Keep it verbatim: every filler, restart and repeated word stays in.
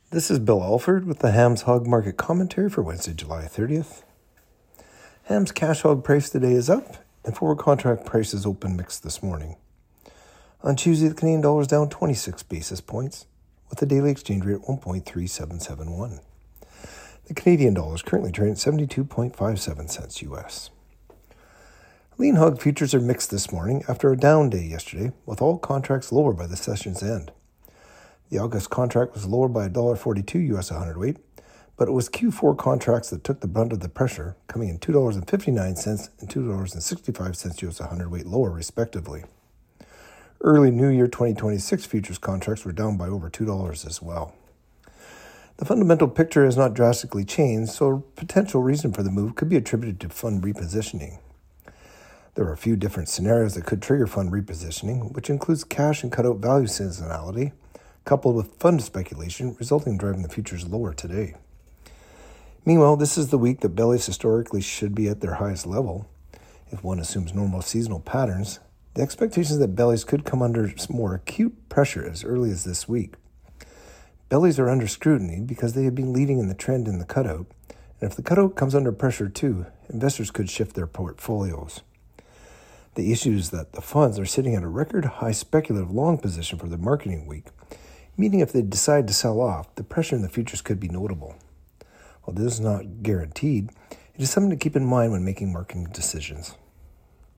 This is Bill Alford with the Hams Hog Market Commentary for Wednesday, July thirtieth. Hams cash hog price today is up, and forward contract prices open mixed this morning. On Tuesday, the Canadian dollar is down twenty-six basis points, with the daily exchange rate at one point three seven seven one. The Canadian dollar is currently trading at seventy-two point five seven cents U S. Lean hog futures are mixed this morning after a down day yesterday, with all contracts lower by the session's end. The August contract was lower by one dollar forty-two U S a hundredweight, but it was Q four contracts that took the brunt of the pressure, coming in two dollars and fifty-nine cents and two dollars and sixty-five cents U S a hundredweight lower, respectively. Early New Year twenty twenty-six futures contracts were down by over two dollars as well. The fundamental picture has not drastically changed, so a potential reason for the move could be attributed to fund repositioning. There are a few different scenarios that could trigger fund repositioning, which includes cash and cutout value seasonality, coupled with fund speculation, resulting in driving the futures lower today. Meanwhile, this is the week that bellies historically should be at their highest level. If one assumes normal seasonal patterns, the expectation is that bellies could come under more acute pressure as early as this week. Bellies are under scrutiny because they have been leading in the trend in the cutout, and if the cutout comes under pressure too, investors could shift their portfolios. The issue is that the funds are sitting at a record high speculative long position for the marketing week, meaning if they decide to sell off, the pressure in the futures could be notable. While this is not guaranteed, it is something to keep in mind when making marketing decisions.